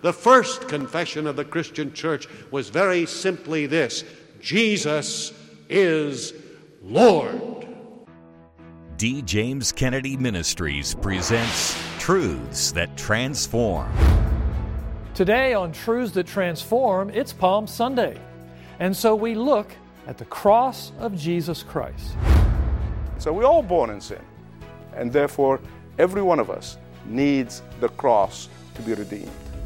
The first confession of the Christian church was very simply this: Jesus is Lord. D. James Kennedy Ministries presents Truths That Transform. Today on Truths That Transform, it's Palm Sunday. And so we look at the cross of Jesus Christ. So we're all born in sin, and therefore every one of us needs the cross to be redeemed.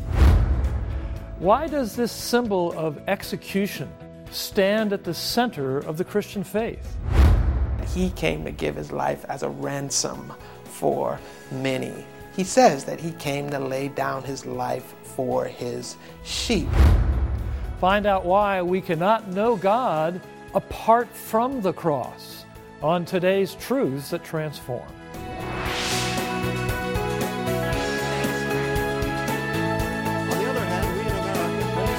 Why does this symbol of execution stand at the center of the Christian faith? He came to give his life as a ransom for many. He says that he came to lay down his life for his sheep. Find out why we cannot know God apart from the cross on today's Truths That Transform. On the other hand, we in America, when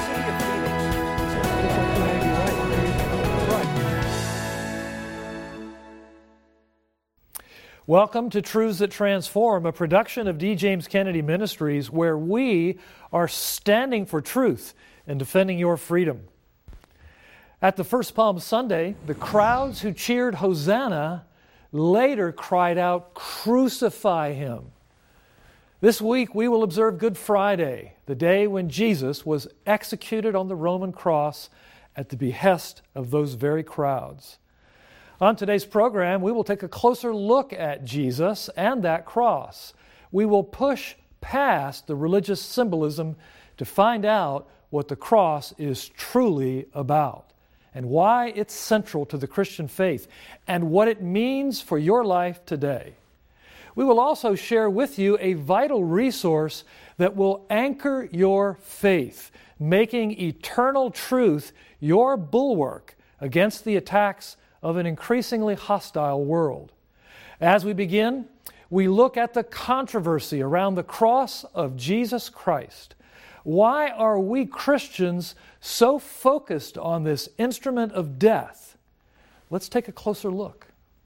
the city of Phoenix. Welcome to Truths That Transform, a production of D. James Kennedy Ministries, where we are standing for truth and defending your freedom. At the first Palm Sunday, the crowds who cheered Hosanna later cried out, "Crucify him." This week we will observe Good Friday, the day when Jesus was executed on the Roman cross at the behest of those very crowds. On today's program, we will take a closer look at Jesus and that cross. We will push past the religious symbolism to find out what the cross is truly about and why it's central to the Christian faith and what it means for your life today. We will also share with you a vital resource that will anchor your faith, making eternal truth your bulwark against the attacks of an increasingly hostile world. As we begin, we look at the controversy around the cross of Jesus Christ. Why are we Christians so focused on this instrument of death? Let's take a closer look.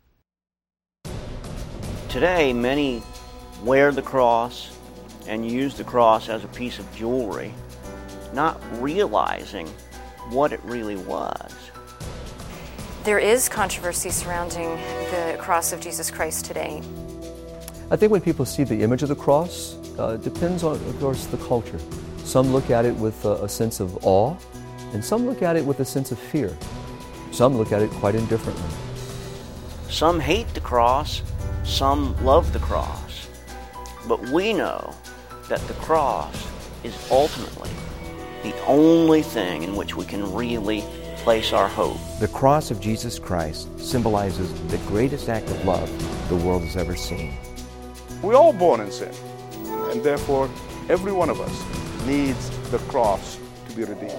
Today, many wear the cross and use the cross as a piece of jewelry, not realizing what it really was. There is controversy surrounding the cross of Jesus Christ today. I think when people see the image of the cross, it depends on, of course, the culture. Some look at it with a sense of awe, and some look at it with a sense of fear. Some look at it quite indifferently. Some hate the cross, some love the cross. But we know that the cross is ultimately the only thing in which we can really place our hope. The cross of Jesus Christ symbolizes the greatest act of love the world has ever seen. We're all born in sin, and therefore every one of us needs the cross to be redeemed.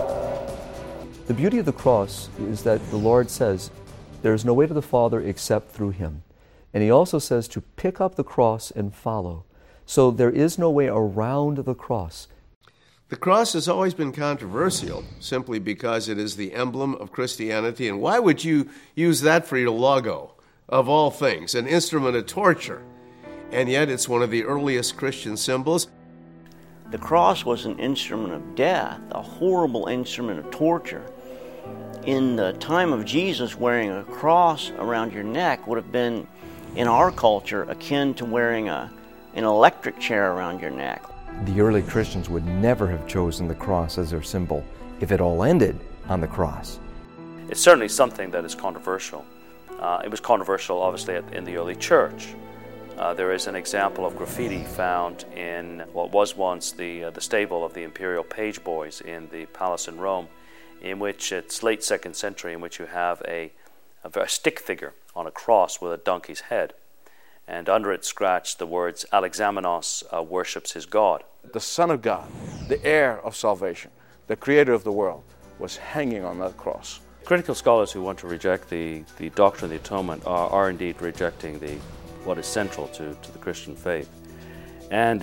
The beauty of the cross is that the Lord says, there is no way to the Father except through Him. And He also says to pick up the cross and follow. So there is no way around the cross. The cross has always been controversial, simply because it is the emblem of Christianity. And why would you use that for your logo, of all things, an instrument of torture? And yet it's one of the earliest Christian symbols. The cross was an instrument of death, a horrible instrument of torture. In the time of Jesus, wearing a cross around your neck would have been, in our culture, akin to wearing an electric chair around your neck. The early Christians would never have chosen the cross as their symbol if it all ended on the cross. It's certainly something that is controversial. It was controversial, obviously, in the early church. There is an example of graffiti found in what was once the stable of the imperial page boys in the palace in Rome, in which it's late 2nd century, in which you have a stick figure on a cross with a donkey's head. And under it scratched the words, Alexamenos worships his God. The Son of God, the heir of salvation, the creator of the world, was hanging on that cross. Critical scholars who want to reject the doctrine of the atonement are indeed rejecting what is central to the Christian faith. And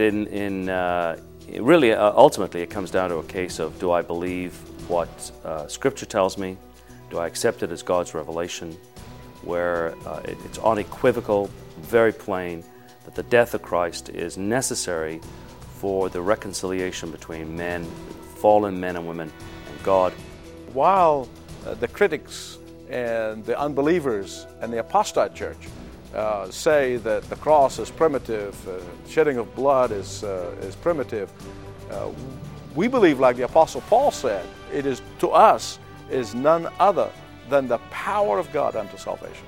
really, ultimately, it comes down to a case of, do I believe what Scripture tells me? Do I accept it as God's revelation? Where it's unequivocal, very plain, that the death of Christ is necessary for the reconciliation between men, fallen men and women, and God. While the critics and the unbelievers and the apostate church say that the cross is primitive, shedding of blood is primitive, we believe, like the Apostle Paul said, it is to us is none other than the power of God unto salvation.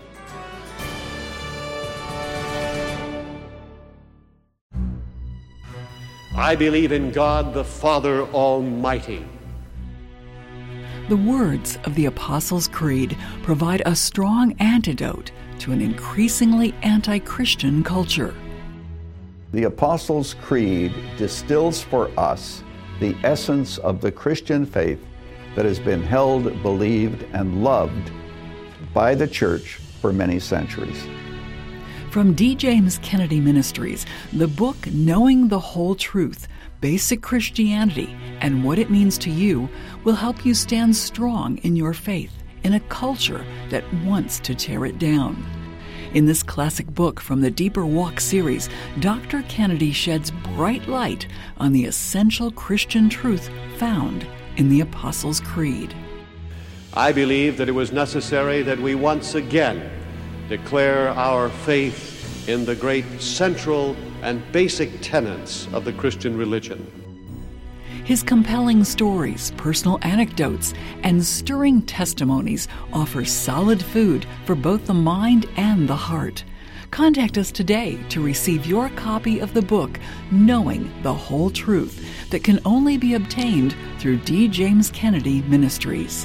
I believe in God the Father Almighty. The words of the Apostles' Creed provide a strong antidote to an increasingly anti-Christian culture. The Apostles' Creed distills for us the essence of the Christian faith that has been held, believed, and loved by the church for many centuries. From D. James Kennedy Ministries, the book Knowing the Whole Truth, Basic Christianity, and What It Means to You will help you stand strong in your faith in a culture that wants to tear it down. In this classic book from the Deeper Walk series, Dr. Kennedy sheds bright light on the essential Christian truth found in the Apostles' Creed. I believe that it was necessary that we once again declare our faith in the great central and basic tenets of the Christian religion. His compelling stories, personal anecdotes, and stirring testimonies offer solid food for both the mind and the heart. Contact us today to receive your copy of the book, Knowing the Whole Truth, that can only be obtained through D. James Kennedy Ministries.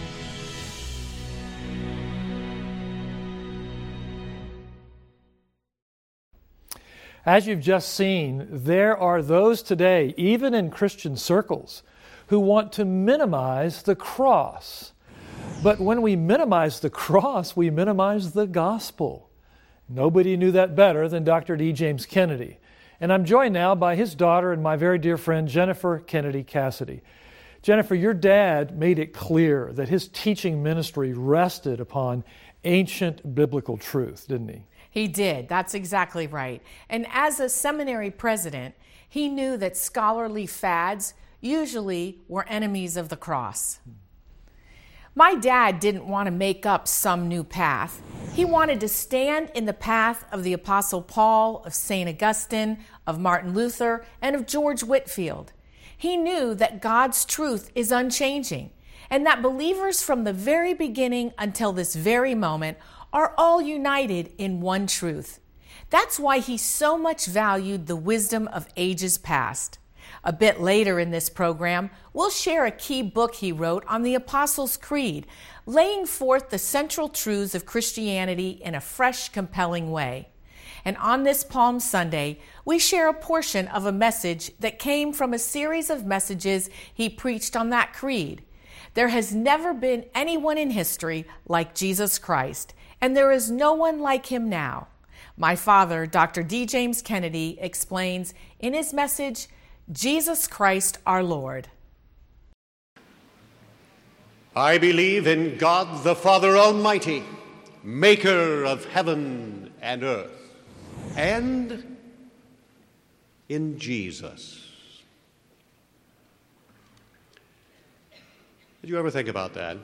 As you've just seen, there are those today, even in Christian circles, who want to minimize the cross. But when we minimize the cross, we minimize the gospel. Nobody knew that better than Dr. D. James Kennedy. And I'm joined now by his daughter and my very dear friend, Jennifer Kennedy Cassidy. Jennifer, your dad made it clear that his teaching ministry rested upon ancient biblical truth, didn't he? He did. That's exactly right. And as a seminary president, he knew that scholarly fads usually were enemies of the cross. My dad didn't want to make up some new path. He wanted to stand in the path of the Apostle Paul, of St. Augustine, of Martin Luther, and of George Whitefield. He knew that God's truth is unchanging, and that believers from the very beginning until this very moment are all united in one truth. That's why he so much valued the wisdom of ages past. A bit later in this program, we'll share a key book he wrote on the Apostles' Creed, laying forth the central truths of Christianity in a fresh, compelling way. And on this Palm Sunday, we share a portion of a message that came from a series of messages he preached on that creed. There has never been anyone in history like Jesus Christ, and there is no one like him now. My father, Dr. D. James Kennedy, explains in his message, Jesus Christ our Lord. I believe in God the Father Almighty, maker of heaven and earth, and in Jesus. Did you ever think about that?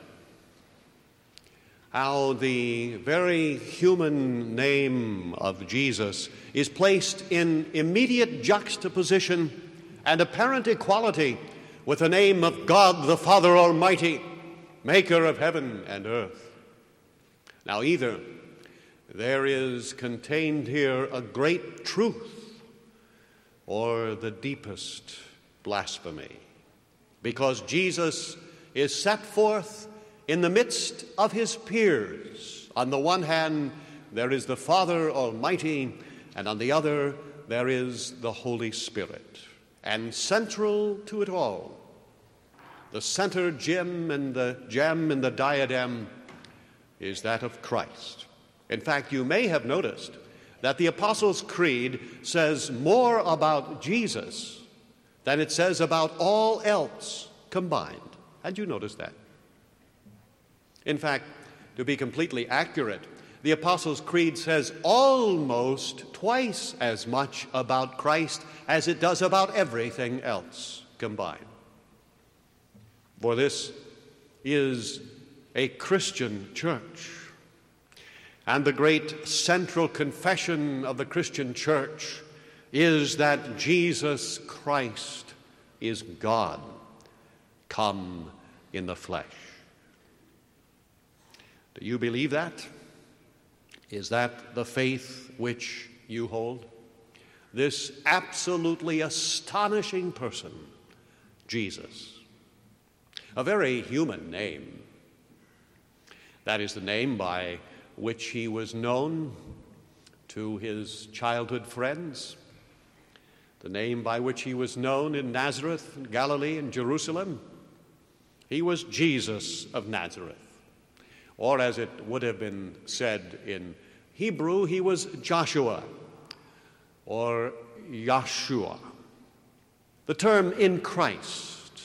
How the very human name of Jesus is placed in immediate juxtaposition and apparent equality with the name of God the Father Almighty, maker of heaven and earth. Now, either there is contained here a great truth or the deepest blasphemy, because Jesus is set forth in the midst of his peers. On the one hand, there is the Father Almighty, and on the other, there is the Holy Spirit. And central to it all, the center gem in the diadem is that of Christ. In fact, you may have noticed that the Apostles' Creed says more about Jesus than it says about all else combined. Had you noticed that? In fact, to be completely accurate, The Apostles' Creed says almost twice as much about Christ as it does about everything else combined. For this is a Christian church. And the great central confession of the Christian church is that Jesus Christ is God, come in the flesh. Do you believe that? Is that the faith which you hold? This absolutely astonishing person, Jesus, a very human name. That is the name by which he was known to his childhood friends, the name by which he was known in Nazareth, in Galilee, and Jerusalem. He was Jesus of Nazareth. Or as it would have been said in Hebrew, he was Joshua or Yahshua. The term in Christ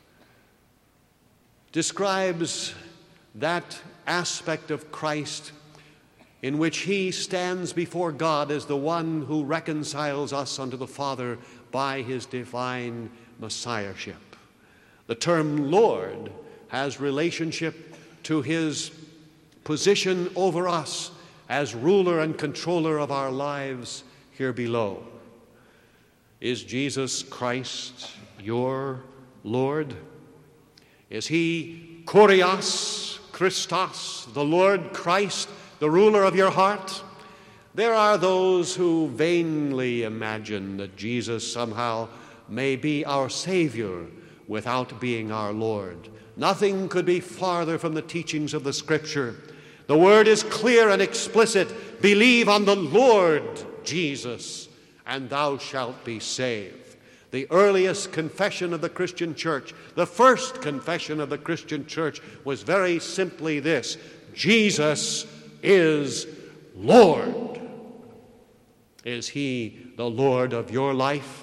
describes that aspect of Christ in which he stands before God as the one who reconciles us unto the Father by his divine messiahship. The term Lord has relationship to his position over us as ruler and controller of our lives here below. Is Jesus Christ your Lord? Is he Kurios Christos, the Lord Christ, the ruler of your heart? There are those who vainly imagine that Jesus somehow may be our Savior without being our Lord. Nothing could be farther from the teachings of the Scripture. The word is clear and explicit. Believe on the Lord Jesus, and thou shalt be saved. The earliest confession of the Christian church, the first confession of the Christian church, was very simply this: Jesus is Lord. Is he the Lord of your life?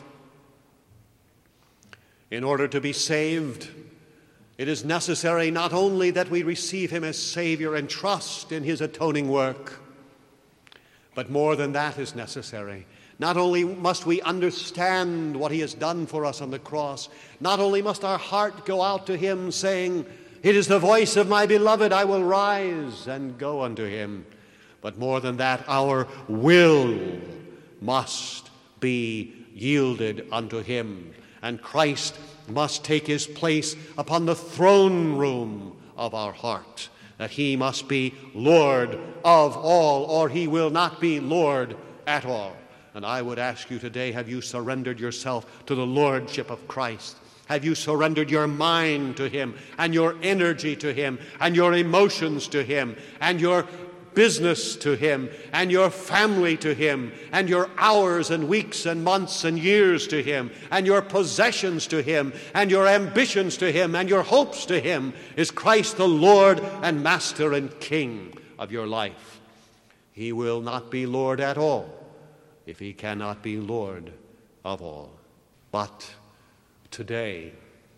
In order to be saved, it is necessary not only that we receive him as Savior and trust in his atoning work, but more than that is necessary. Not only must we understand what he has done for us on the cross, not only must our heart go out to him saying, "It is the voice of my beloved, I will rise and go unto him," but more than that, our will must be yielded unto him, and Christ must take his place upon the throne room of our heart, that he must be Lord of all, or he will not be Lord at all. And I would ask you today, have you surrendered yourself to the lordship of Christ? Have you surrendered your mind to him, and your energy to him, and your emotions to him, and your business to him, and your family to him, and your hours and weeks and months and years to him, and your possessions to him, and your ambitions to him, and your hopes to him? Is Christ the Lord and Master and King of your life? He will not be Lord at all if he cannot be Lord of all. But today,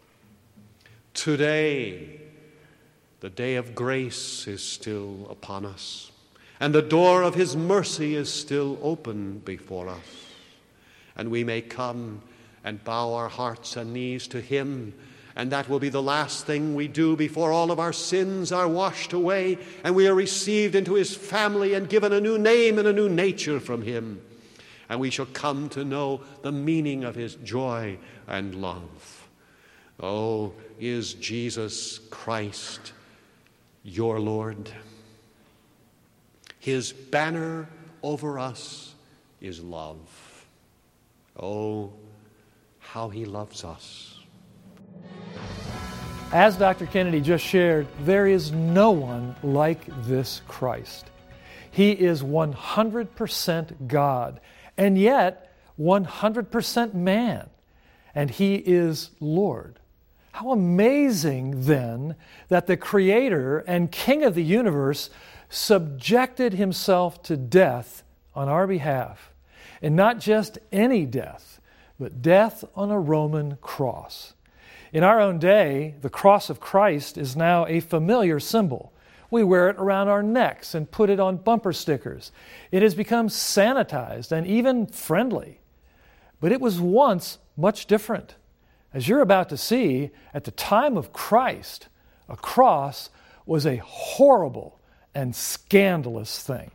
the day of grace is still upon us, and the door of his mercy is still open before us. And we may come and bow our hearts and knees to him, and that will be the last thing we do before all of our sins are washed away, and we are received into his family and given a new name and a new nature from him. And we shall come to know the meaning of his joy and love. Oh, is Jesus Christ your Lord? His banner over us is love. Oh, how he loves us. As Dr. Kennedy just shared, there is no one like this Christ. He is 100% God, and yet 100% man, and he is Lord. How amazing, then, that the Creator and King of the universe subjected himself to death on our behalf. And not just any death, but death on a Roman cross. In our own day, the cross of Christ is now a familiar symbol. We wear it around our necks and put it on bumper stickers. It has become sanitized and even friendly. But it was once much different. As you're about to see, at the time of Christ, a cross was a horrible and scandalous thing.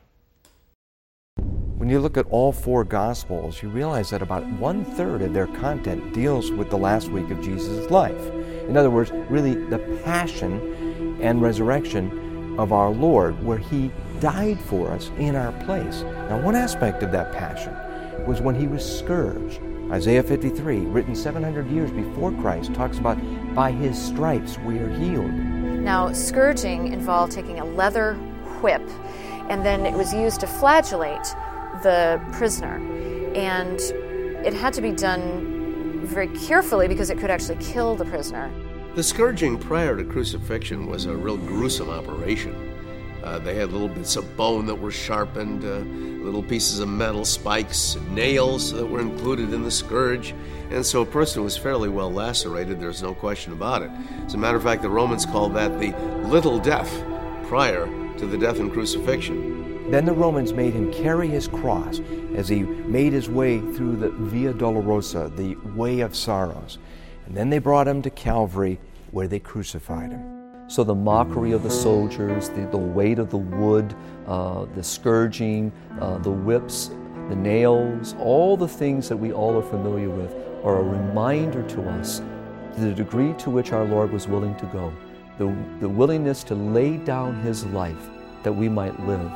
When you look at all four Gospels, you realize that about 1/3 of their content deals with the last week of Jesus' life. In other words, really the passion and resurrection of our Lord, where He died for us in our place. Now, one aspect of that passion was when He was scourged. Isaiah 53, written 700 years before Christ, talks about, by His stripes we are healed. Now, scourging involved taking a leather whip, and then it was used to flagellate the prisoner. And it had to be done very carefully because it could actually kill the prisoner. The scourging prior to crucifixion was a real gruesome operation. They had little bits of bone that were sharpened, little pieces of metal, spikes, nails that were included in the scourge. And so a person was fairly well lacerated, there's no question about it. As a matter of fact, the Romans called that the little death prior to the death and crucifixion. Then the Romans made Him carry His cross as He made His way through the Via Dolorosa, the way of sorrows. And then they brought Him to Calvary, where they crucified Him. So the mockery of the soldiers, the weight of the wood, the scourging, the whips, the nails, all the things that we all are familiar with are a reminder to us the degree to which our Lord was willing to go, the willingness to lay down His life that we might live.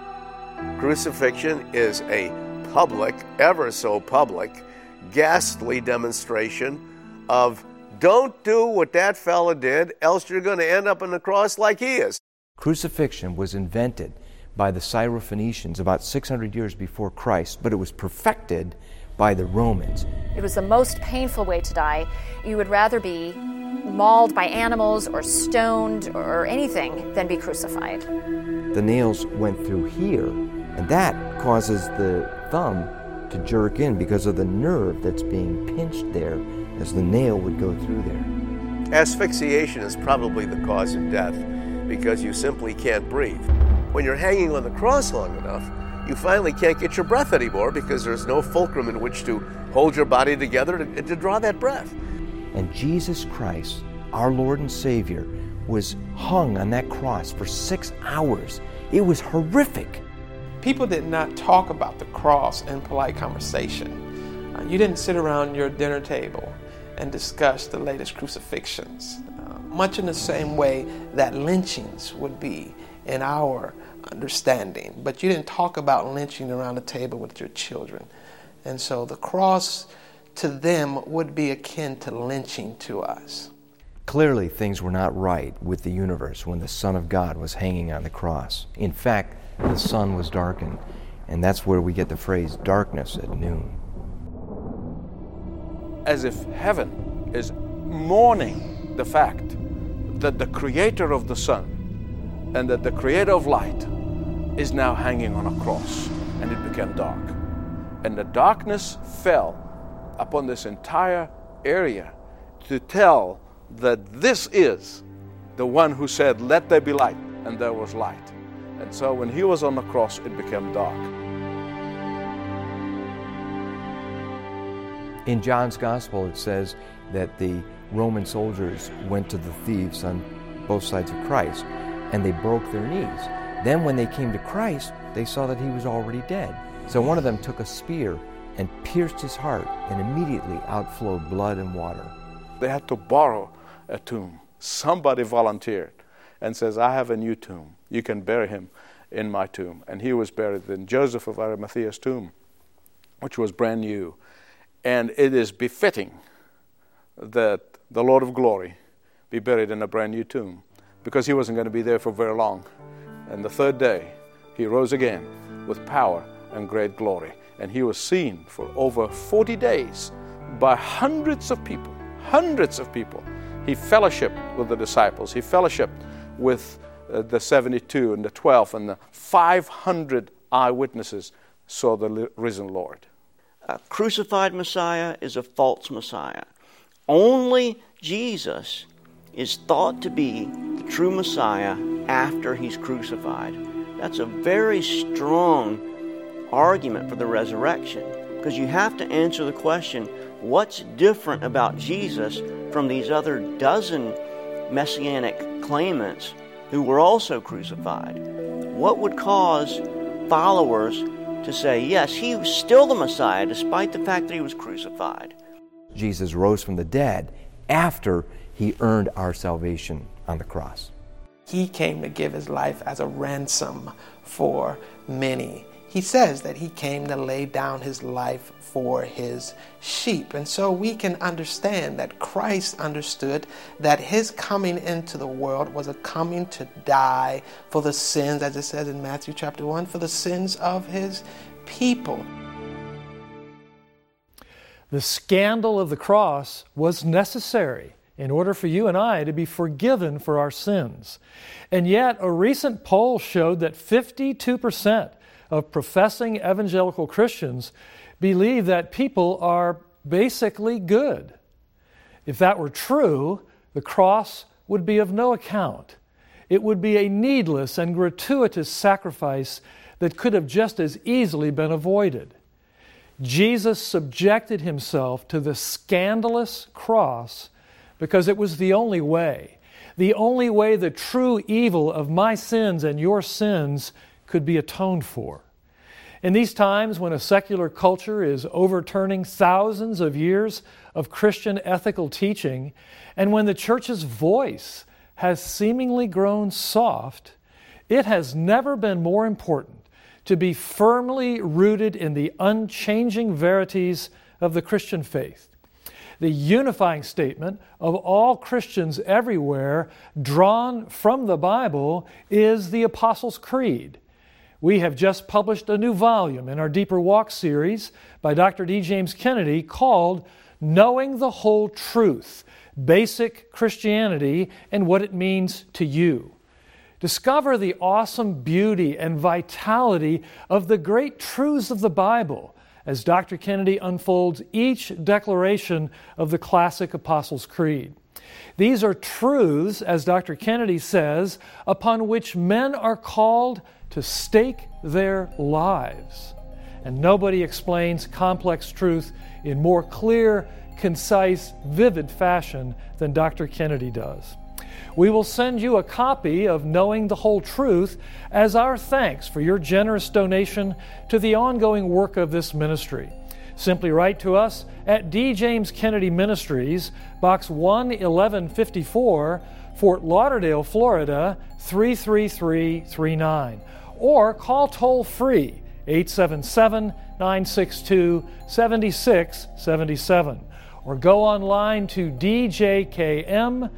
Crucifixion is a public, ever so public, ghastly demonstration of don't do what that fella did, else you're going to end up on the cross like he is. Crucifixion was invented by the Syrophoenicians about 600 years before Christ, but it was perfected by the Romans. It was the most painful way to die. You would rather be mauled by animals or stoned or anything than be crucified. The nails went through here, and that causes the thumb to jerk in because of the nerve that's being pinched there as the nail would go through there. Asphyxiation is probably the cause of death because you simply can't breathe. When you're hanging on the cross long enough, you finally can't get your breath anymore because there's no fulcrum in which to hold your body together to draw that breath. And Jesus Christ, our Lord and Savior, was hung on that cross for 6 hours. It was horrific. People did not talk about the cross in polite conversation. You didn't sit around your dinner table and discuss the latest crucifixions, much in the same way that lynchings would be in our understanding. But you didn't talk about lynching around the table with your children. And so the cross to them would be akin to lynching to us. Clearly, things were not right with the universe when the Son of God was hanging on the cross. In fact, the sun was darkened, and that's where we get the phrase darkness at noon. As if heaven is mourning the fact that the creator of the sun and that the creator of light is now hanging on a cross, and it became dark. And the darkness fell upon this entire area to tell that this is the one who said, "Let there be light," and there was light. And so when he was on the cross, it became dark. In John's Gospel, it says that the Roman soldiers went to the thieves on both sides of Christ, and they broke their knees. Then when they came to Christ, they saw that he was already dead. So one of them took a spear and pierced his heart, and immediately outflowed blood and water. They had to borrow a tomb. Somebody volunteered and says, "I have a new tomb. You can bury him in my tomb." And he was buried in Joseph of Arimathea's tomb, which was brand new. And it is befitting that the Lord of glory be buried in a brand new tomb, because he wasn't going to be there for very long. And the third day, he rose again with power and great glory. And he was seen for over 40 days by hundreds of people. Hundreds of people. He fellowshiped with the disciples. He fellowshiped with the 72 and the 12, and the 500 eyewitnesses saw the risen Lord. A crucified Messiah is a false Messiah. Only Jesus is thought to be the true Messiah after he's crucified. That's a very strong argument for the resurrection, because you have to answer the question, what's different about Jesus from these other dozen messianic claimants who were also crucified? What would cause followers to say, yes, he was still the Messiah despite the fact that he was crucified? Jesus rose from the dead after he earned our salvation on the cross. He came to give his life as a ransom for many. He says that he came to lay down his life for his sheep. And so we can understand that Christ understood that his coming into the world was a coming to die for the sins, as it says in Matthew chapter 1, for the sins of his people. The scandal of the cross was necessary in order for you and I to be forgiven for our sins. And yet, a recent poll showed that 52% of professing evangelical Christians believe that people are basically good. If that were true, the cross would be of no account. It would be a needless and gratuitous sacrifice that could have just as easily been avoided. Jesus subjected himself to the scandalous cross because it was the only way the true evil of my sins and your sins could be atoned for. In these times when a secular culture is overturning thousands of years of Christian ethical teaching, and when the church's voice has seemingly grown soft, it has never been more important to be firmly rooted in the unchanging verities of the Christian faith. The unifying statement of all Christians everywhere, drawn from the Bible, is the Apostles' Creed. We have just published a new volume in our Deeper Walk series by Dr. D. James Kennedy called Knowing the Whole Truth, Basic Christianity and What It Means to You. Discover the awesome beauty and vitality of the great truths of the Bible as Dr. Kennedy unfolds each declaration of the classic Apostles' Creed. These are truths, as Dr. Kennedy says, upon which men are called to stake their lives. And nobody explains complex truth in more clear, concise, vivid fashion than Dr. Kennedy does. We will send you a copy of Knowing the Whole Truth as our thanks for your generous donation to the ongoing work of this ministry. Simply write to us at D. James Kennedy Ministries, Box 11154, Fort Lauderdale, Florida 33339, or call toll-free 877-962-7677, or go online to djkm.org.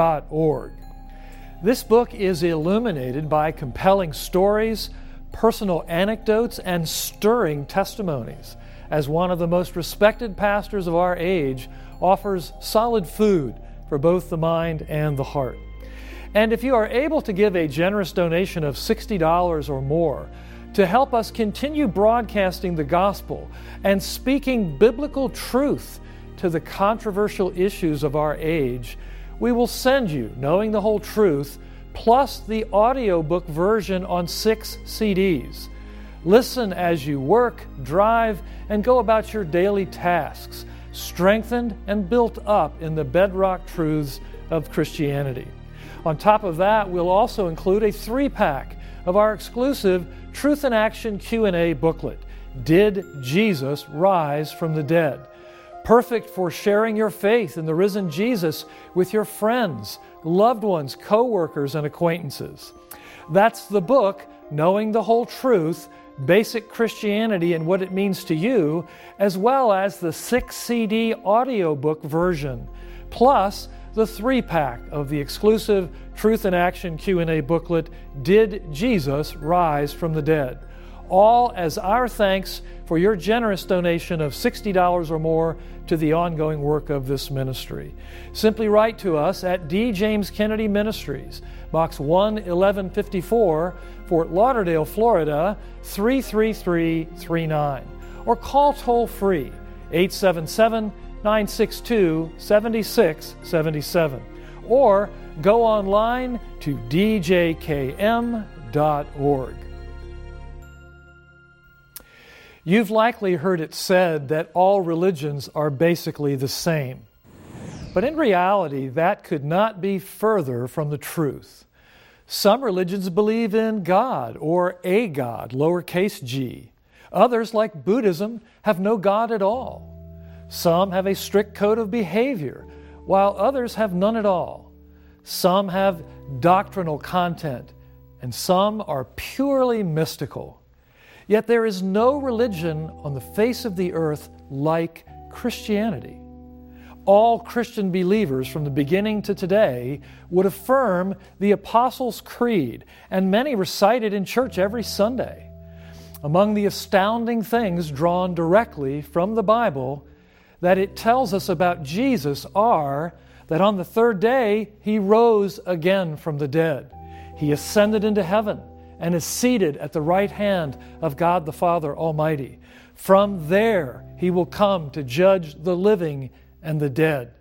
This book is illuminated by compelling stories, personal anecdotes, and stirring testimonies. As one of the most respected pastors of our age, offers solid food for both the mind and the heart. And if you are able to give a generous donation of $60 or more to help us continue broadcasting the gospel and speaking biblical truth to the controversial issues of our age, we will send you Knowing the Whole Truth plus the audiobook version on 6 CDs. Listen as you work, drive, and go about your daily tasks, strengthened and built up in the bedrock truths of Christianity. On top of that, we'll also include a 3-pack of our exclusive Truth in Action Q&A booklet, Did Jesus Rise from the Dead? Perfect for sharing your faith in the risen Jesus with your friends, loved ones, co-workers, and acquaintances. That's the book, Knowing the Whole Truth, Basic Christianity and What It Means to You, as well as the 6-CD audiobook version, plus the 3-pack of the exclusive Truth in Action Q&A booklet, Did Jesus Rise from the Dead? All as our thanks for your generous donation of $60 or more to the ongoing work of this ministry. Simply write to us at D. James Kennedy Ministries, Box 11154, Fort Lauderdale, Florida 33339, or call toll-free 877-962-7677, or go online to djkm.org. You've likely heard it said that all religions are basically the same. But in reality, that could not be further from the truth. Some religions believe in God or a God, lowercase g. Others, like Buddhism, have no God at all. Some have a strict code of behavior, while others have none at all. Some have doctrinal content, and some are purely mystical. Yet there is no religion on the face of the earth like Christianity. All Christian believers from the beginning to today would affirm the Apostles' Creed, and many recite it in church every Sunday. Among the astounding things drawn directly from the Bible that it tells us about Jesus are that on the third day He rose again from the dead. He ascended into heaven and is seated at the right hand of God the Father Almighty. From there He will come to judge the living and the dead.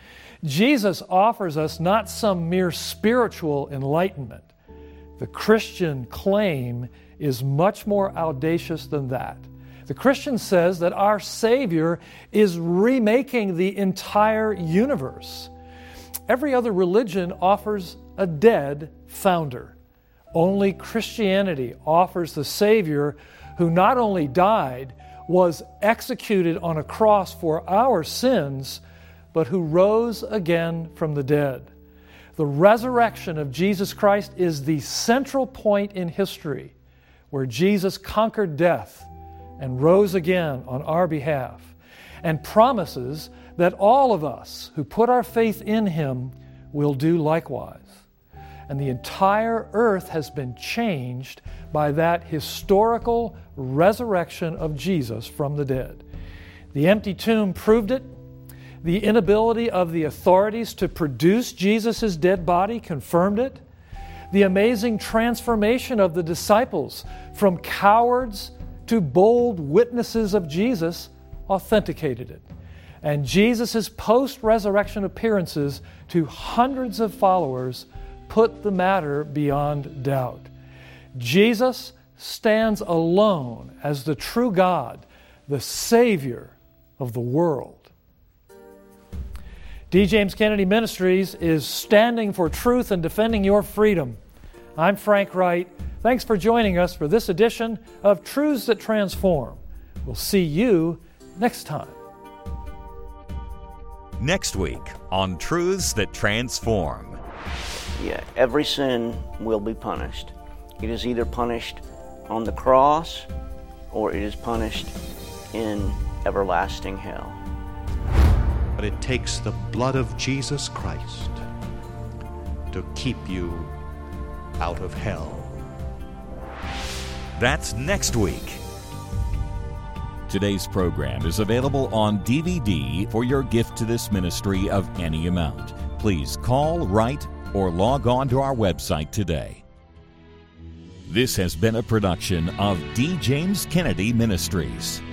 Jesus offers us not some mere spiritual enlightenment. The Christian claim is much more audacious than that. The Christian says that our Savior is remaking the entire universe. Every other religion offers a dead founder. Only Christianity offers the Savior who not only died, was executed on a cross for our sins, but who rose again from the dead. The resurrection of Jesus Christ is the central point in history where Jesus conquered death and rose again on our behalf, and promises that all of us who put our faith in Him will do likewise. And the entire earth has been changed by that historical resurrection of Jesus from the dead. The empty tomb proved it. The inability of the authorities to produce Jesus' dead body confirmed it. The amazing transformation of the disciples from cowards to bold witnesses of Jesus authenticated it. And Jesus' post-resurrection appearances to hundreds of followers put the matter beyond doubt. Jesus stands alone as the true God, the Savior of the world. D. James Kennedy Ministries is standing for truth and defending your freedom. I'm Frank Wright. Thanks for joining us for this edition of Truths That Transform. We'll see you next time. Next week on Truths That Transform. Yeah, every sin will be punished. It is either punished on the cross or it is punished in everlasting hell. But it takes the blood of Jesus Christ to keep you out of hell. That's next week. Today's program is available on DVD for your gift to this ministry of any amount. Please call, write, or log on to our website today. This has been a production of D. James Kennedy Ministries.